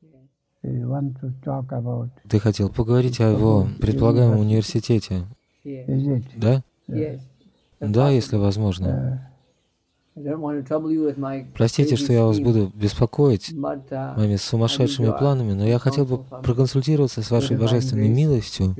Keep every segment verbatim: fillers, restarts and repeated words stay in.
Ты хотел поговорить о его предполагаемом университете, да? Да, если возможно. Простите, что я вас буду беспокоить моими сумасшедшими планами, но я хотел бы проконсультироваться с вашей божественной милостью,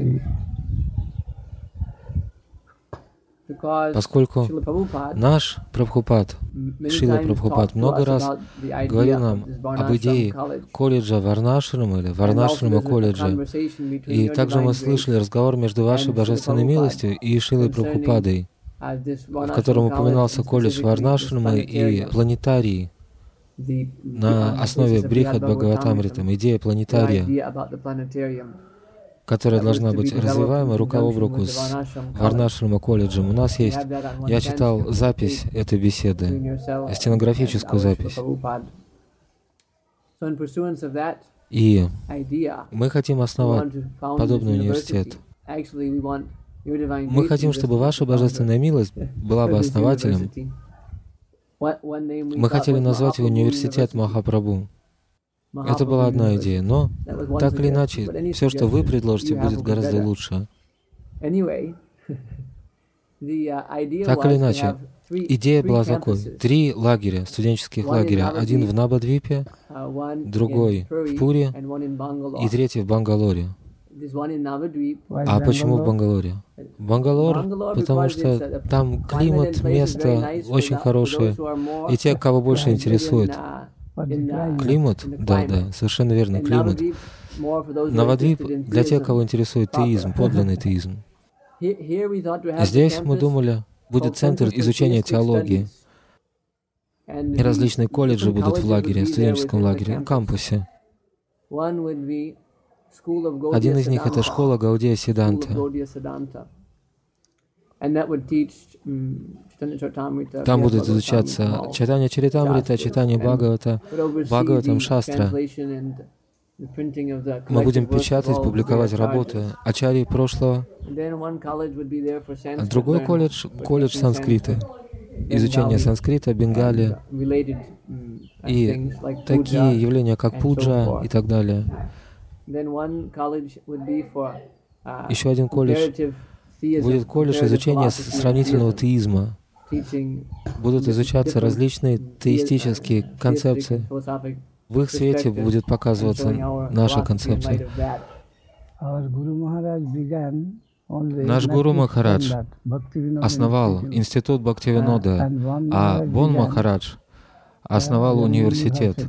поскольку наш Прабхупад, Шрила Прабхупад, много раз говорил нам об идее колледжа Варнашрама или Варнашрама колледжа. И также мы слышали разговор между вашей божественной милостью и Шрилой Прабхупадой, в котором упоминался колледж Варнашрама и планетарий на основе Брихад Бхагаватамритам, идея планетария, которая должна быть развиваема рука об руку с Варнашрама колледжем. У нас есть, я читал запись этой беседы, стенографическую запись. И мы хотим основать подобный университет. Мы хотим, чтобы ваша божественная милость была бы основателем. Мы хотели назвать его университет Махапрабху. Это была одна идея, но так или иначе, все, что вы предложите, будет гораздо лучше. Так или иначе, идея была такой. Три лагеря, студенческих лагеря. Один в Навадвипе, другой в Пури и третий в Бангалоре. А почему в Бангалоре? Бангалор, потому что там климат, место очень хорошее, и те, кого больше интересует климат, да, да, совершенно верно, климат. Навадвип для тех, кого интересует теизм, подлинный теизм. Здесь, мы думали, будет центр изучения теологии, и различные колледжи будут в лагере, студенческом лагере, кампусе. Один из них — это школа Гаудия Сиданта. Там будут изучаться Чайтанья Чаритамрита, Чайтанья Бхагавата, Бхагаватам Шастра. Мы будем печатать, публиковать работы ачарьи прошлого. А другой колледж — колледж санскрита. Изучение санскрита, бенгали и такие явления, как пуджа и так далее. Еще один колледж будет колледж изучения сравнительного теизма. Будут изучаться различные теистические концепции. В их свете будет показываться наша концепция. Наш Гуру Махарадж основал институт Бхактивинода, а Бон Махарадж основал университет.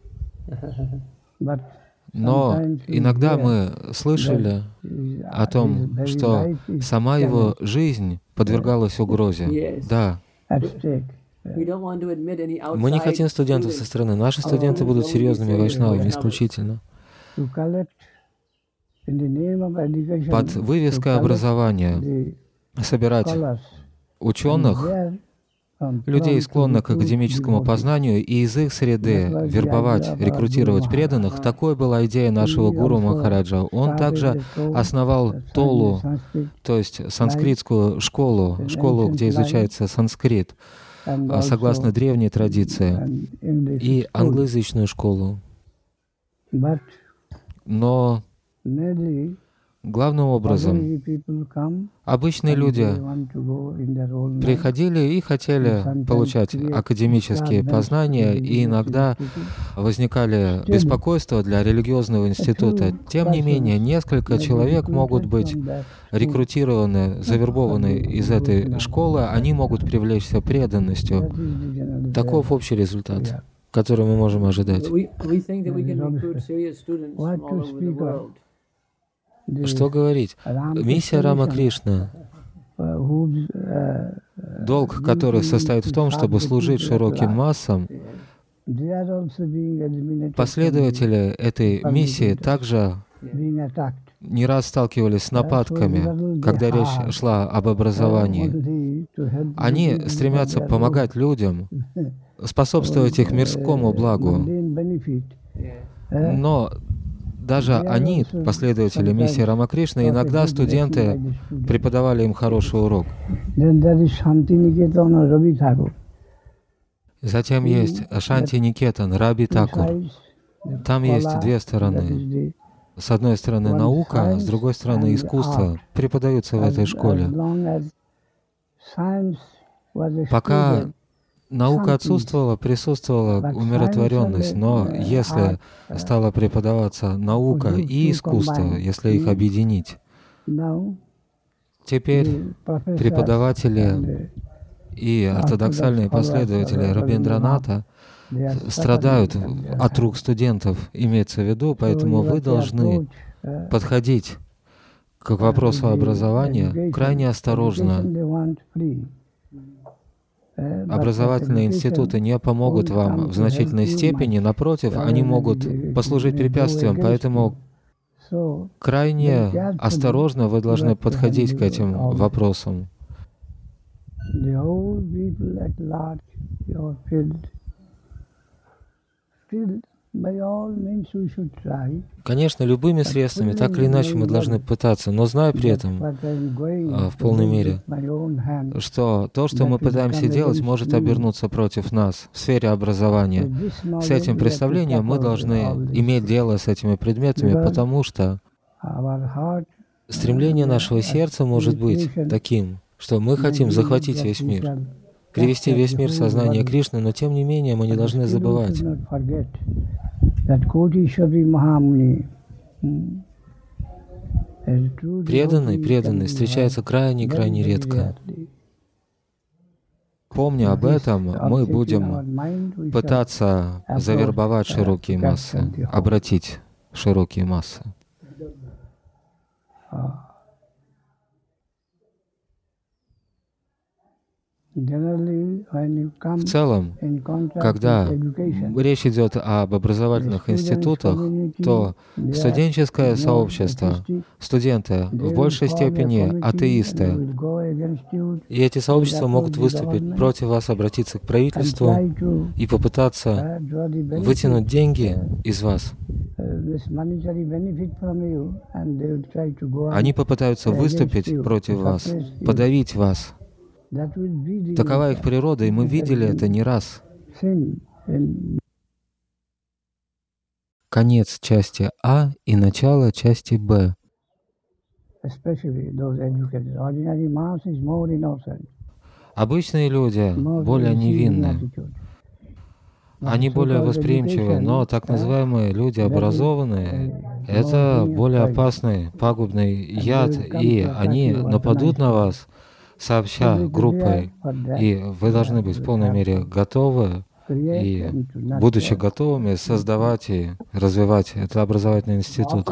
Но иногда мы слышали о том, что сама его жизнь подвергалась угрозе. Да. Мы не хотим студентов со стороны. Наши студенты будут серьезными вайшнавами исключительно. Под вывеской образования собирать ученых, людей, склонных к академическому познанию, и из их среды вербовать, рекрутировать преданных. Такой была идея нашего Гуру Махараджа. Он также основал Толу, то есть санскритскую школу, школу, где изучается санскрит, согласно древней традиции, и англоязычную школу. Но главным образом обычные люди приходили и хотели получать академические познания, и иногда возникали беспокойства для религиозного института. Тем не менее, несколько человек могут быть рекрутированы, завербованы из этой школы, они могут привлечься преданностью. Таков общий результат, который мы можем ожидать. Что говорить? Миссия Рамакришна, долг который состоит в том, чтобы служить широким массам, последователи этой миссии также не раз сталкивались с нападками, когда речь шла об образовании. Они стремятся помогать людям, способствовать их мирскому благу, но даже они, последователи миссии Рамакришны, иногда студенты преподавали им хороший урок. Затем есть Шанти Никетан, Раби Такур. Там есть две стороны. С одной стороны наука, с другой стороны искусство преподаются в этой школе. Пока наука отсутствовала, присутствовала умиротворенность, но если стала преподаваться наука и искусство, если их объединить, теперь преподаватели и ортодоксальные последователи Рабиндраната страдают от рук студентов, имеется в виду, поэтому вы должны подходить к вопросу образования крайне осторожно. Образовательные институты не помогут вам в значительной степени, напротив, они могут послужить препятствием, поэтому крайне осторожно вы должны подходить к этим вопросам. Конечно, любыми средствами, так или иначе, мы должны пытаться, но зная при этом в полной мере, что то, что мы пытаемся делать, может обернуться против нас в сфере образования. С этим представлением мы должны иметь дело с этими предметами, потому что стремление нашего сердца может быть таким, что мы хотим захватить весь мир, привести весь мир в сознание Кришны, но тем не менее мы не должны забывать. Преданный, преданный встречается крайне-крайне редко. Помня об этом, мы будем пытаться завербовать широкие массы, обратить широкие массы. В целом, когда речь идет об образовательных институтах, то студенческое сообщество, студенты в большей степени атеисты, и эти сообщества могут выступить против вас, обратиться к правительству и попытаться вытянуть деньги из вас. Они попытаются выступить против вас, подавить вас. Такова их природа, и мы видели это не раз. Конец части А и начало части Б. Обычные люди более невинны. Они более восприимчивы, но так называемые люди образованные — это более опасный, пагубный яд, и они нападут на вас сообща, группой, и вы должны быть в полной мере готовы, и, будучи готовыми, создавать и развивать этот образовательный институт.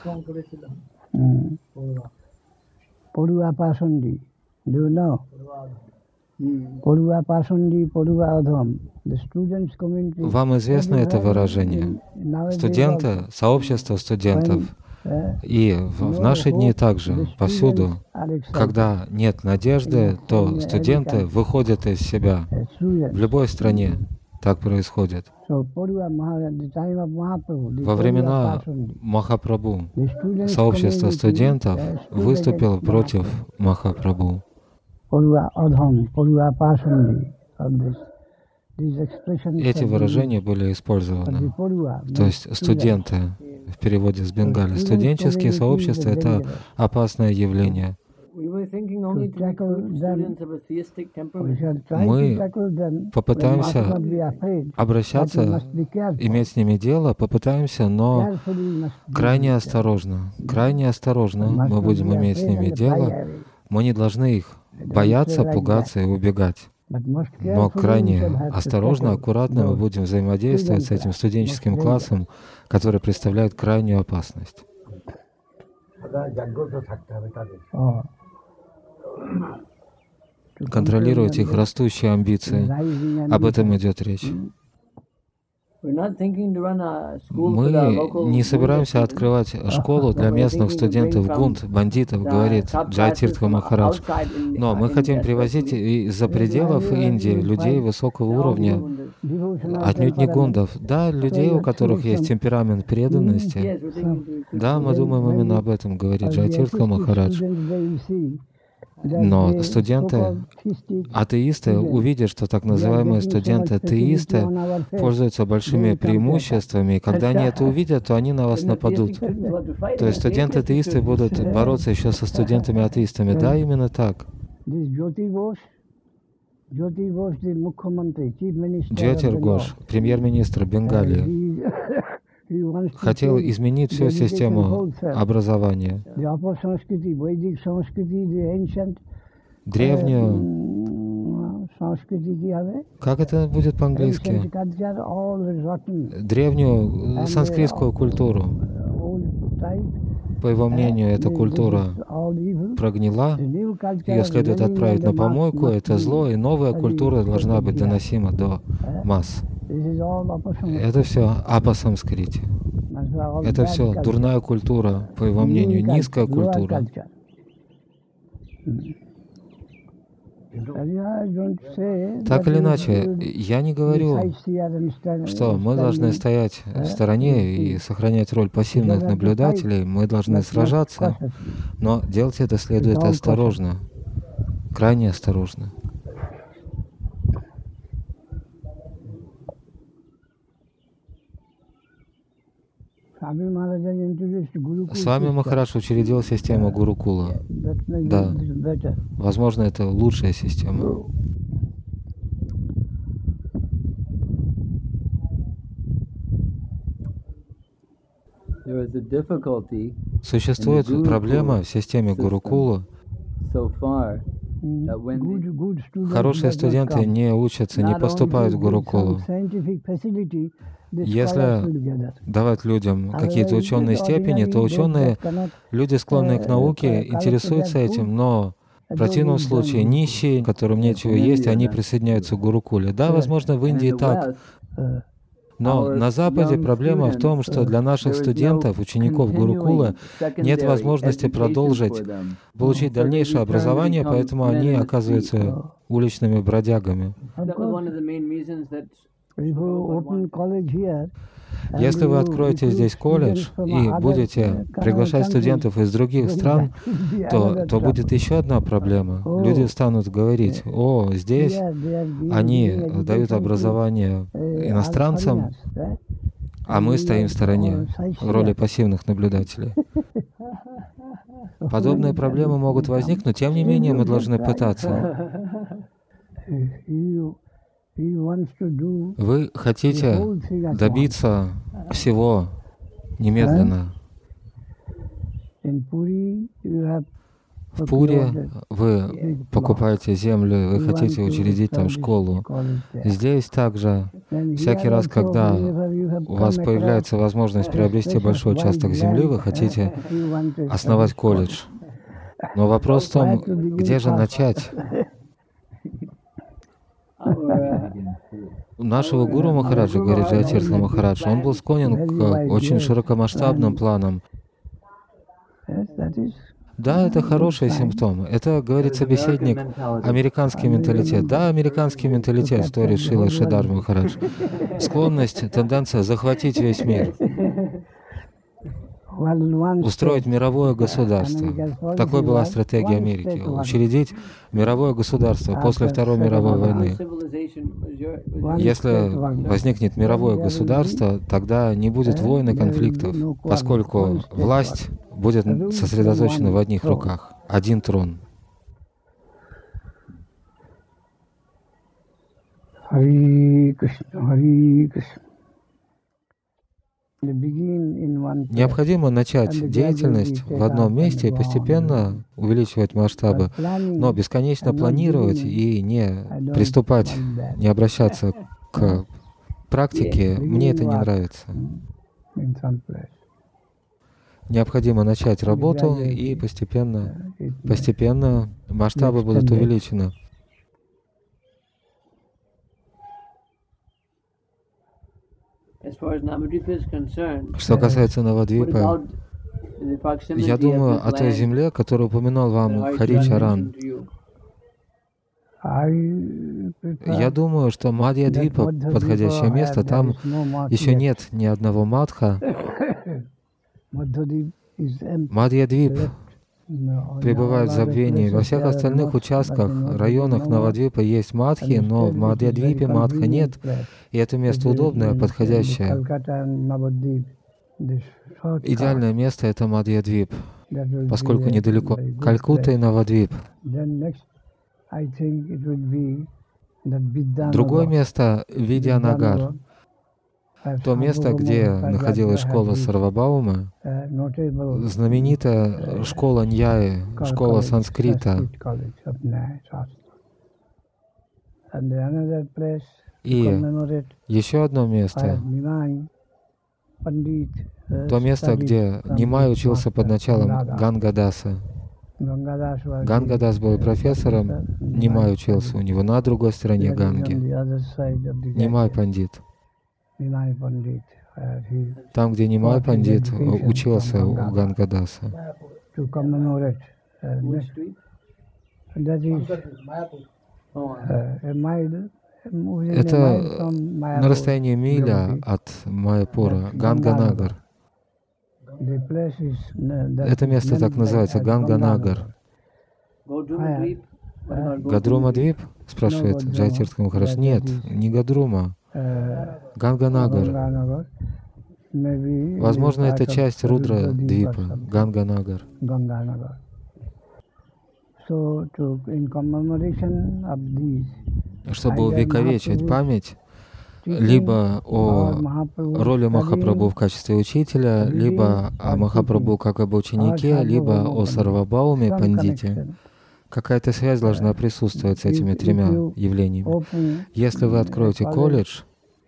Вам известно это выражение? Студенты, сообщество студентов. И в, в наши дни также, повсюду, когда нет надежды, то студенты выходят из себя. В любой стране так происходит. Во времена Махапрабху сообщество студентов выступило против Махапрабху. Эти выражения были использованы. То есть студенты, в переводе с бенгали, студенческие сообщества — это опасное явление. Мы попытаемся обращаться, иметь с ними дело, попытаемся, но крайне осторожно, крайне осторожно мы будем иметь с ними дело. Мы не должны их бояться, пугаться и убегать. Но крайне осторожно, аккуратно мы будем взаимодействовать с этим студенческим классом, который представляет крайнюю опасность. Контролировать их растущие амбиции. Об этом идет речь. Мы не собираемся открывать школу для местных студентов гунд, бандитов, говорит Джайатиртха Махарадж. Но мы хотим привозить из-за пределов Индии людей высокого уровня, отнюдь не гундов. Да, людей, у которых есть темперамент преданности. Да, мы думаем именно об этом, говорит Джайатиртха Махарадж. Но студенты, атеисты, увидят, что так называемые студенты-атеисты пользуются большими преимуществами, и когда они это увидят, то они на вас нападут. То есть студенты-атеисты будут бороться еще со студентами-атеистами. Да, именно так. Джьотир Гош, премьер-министр Бенгалии, хотел изменить всю систему образования. Древнюю... Как это будет по-английски? Древнюю санскритскую культуру. По его мнению, эта культура прогнила, ее следует отправить на помойку, это зло, и новая культура должна быть доносима до масс. Это все апасамскрити. Это все дурная культура, по его мнению, низкая культура. Так или иначе, я не говорю, что мы должны стоять в стороне и сохранять роль пассивных наблюдателей, мы должны сражаться, но делать это следует осторожно, крайне осторожно. Свами Махарадж учредил систему Гурукула. Да, возможно, это лучшая система. Существует проблема в системе Гурукула. Хорошие студенты не учатся, не поступают в Гурукулу. Если давать людям какие-то ученые степени, то ученые, люди, склонные к науке, интересуются этим, но в противном случае нищие, которым нечего есть, они присоединяются к Гурукуле. Да, возможно, в Индии так. Но на Западе проблема в том, что для наших студентов, учеников Гурукула, нет возможности продолжить, получить дальнейшее образование, поэтому они оказываются уличными бродягами. Если вы откроете здесь колледж и будете приглашать студентов из других стран, то, то будет еще одна проблема. Люди станут говорить: «О, здесь они дают образование иностранцам, а мы стоим в стороне в роли пассивных наблюдателей». Подобные проблемы могут возникнуть, тем не менее мы должны пытаться. Вы хотите добиться всего немедленно. В Пури вы покупаете землю, вы хотите учредить там школу. Здесь также всякий раз, когда у вас появляется возможность приобрести большой участок земли, вы хотите основать колледж. Но вопрос в том, где же начать? У нашего гуру Махараджа, говорит Джайатиртха Махарадж, он был склонен к очень широкомасштабным планам. Да, это хороший симптом. Это, говорит собеседник, американский менталитет. Да, американский менталитет, что решила Шридар Махарадж. Склонность, тенденция захватить весь мир. Устроить мировое государство. Такой была стратегия Америки. Учредить мировое государство после Второй мировой войны. Если возникнет мировое государство, тогда не будет войн и конфликтов, поскольку власть будет сосредоточена в одних руках. Один трон. Хари Кришна, Хари Кришна. Необходимо начать деятельность в одном месте и постепенно увеличивать масштабы, но бесконечно планировать и не приступать, не обращаться к практике, мне это не нравится. Необходимо начать работу, и постепенно, постепенно масштабы будут увеличены. Что касается Навадвипы, я думаю о той земле, которую упоминал вам Хари Чаран. Я думаю, что Мадья-двипа — подходящее место, там еще нет ни одного мадха. Мадья-двип пребывают в забвении. Во всех остальных участках, районах Навадвипа есть мадхи, но в Мадхья-двипе мадха нет, и это место удобное, подходящее. Идеальное место — это Мадхья-двип, поскольку недалеко Калькутта и Навадвип. Другое место — Видьянагар. То место, где находилась школа Сарвабаума, знаменитая школа Ньяи, школа санскрита. И еще одно место, то место, где Нимай учился под началом Гангадаса. Гангадас был профессором, Нимай учился у него на другой стороне Ганги. Нимай Пандит. Там, где Нимай Пандит учился у Гангадаса. Это на расстоянии миля от Майяпура, Ганганагар. Это место так называется Ганганагар. Гадрума-двип? Спрашивает Джайтиртха Махарадж. Нет, не Гадрума. Ганганагар. Возможно, это часть Рудра-двипа, Ганганагар. Чтобы увековечить память либо о роли Махапрабху в качестве учителя, либо о Махапрабху как об ученике, либо о Сарвабауме Пандите. Какая-то связь должна присутствовать с этими тремя явлениями. Если вы откроете колледж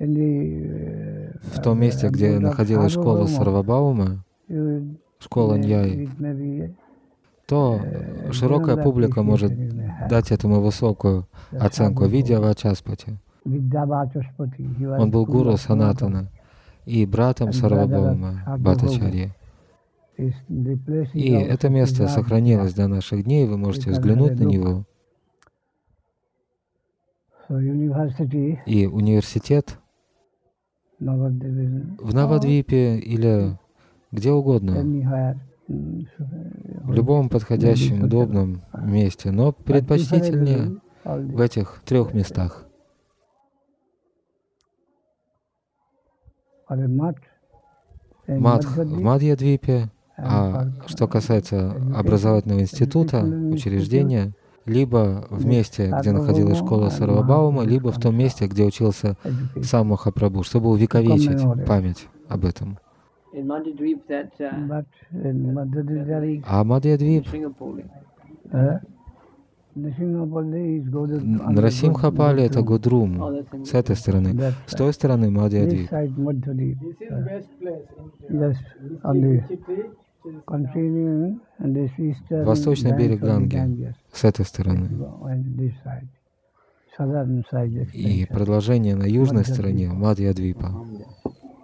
в том месте, где находилась школа Сарвабаума, школа Ньяи, то широкая публика может дать этому высокую оценку. Видья Вачаспати. Он был гуру Санатана и братом Сарвабаума Бхаттачарьи. И это место сохранилось до наших дней, вы можете взглянуть на него. И университет в Навадвипе или где угодно, в любом подходящем, удобном месте, но предпочтительнее в этих трех местах. Мадх в Мадхья-двипе, а что касается образовательного института, учреждения, либо в месте, где находилась школа Сарвабаума, либо в том месте, где учился сам Махапрабху, чтобы увековечить память об этом. А Мадхья-двип, Нарасимхапали — это Гудрум, с этой стороны. С той стороны Мадхья-двип. Восточный берег Ганги, с этой стороны. И продолжение на южной стороне Мадхья-двипа.